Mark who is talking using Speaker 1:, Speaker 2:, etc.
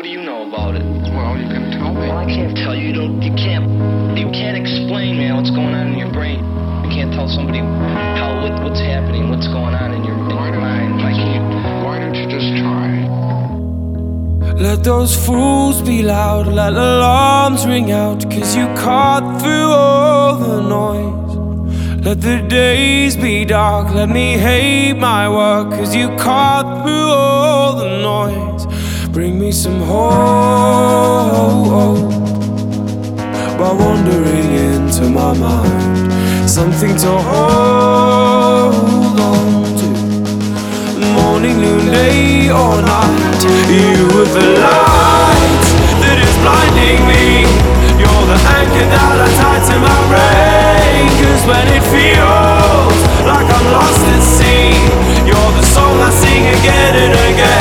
Speaker 1: do you know about it?
Speaker 2: Well, you can tell me.
Speaker 1: Well, I can't tell you. You can't explain, man, what's going on in your brain. You can't tell somebody what's happening, what's going on in your mind. I can't.
Speaker 2: Why don't you just try?
Speaker 3: Let those fools be loud, let alarms ring out, 'cause you cut through all the noise. Let the days be dark, let me hate my work, 'cause you cut through all the noise. Bring me some hope by wandering into my mind, something to hold on to. Morning, noonday or night, you are the light that is blinding me. You're the anchor that I tie to my brain, 'cause when it feels like I'm lost at sea, you're the song I sing again and again.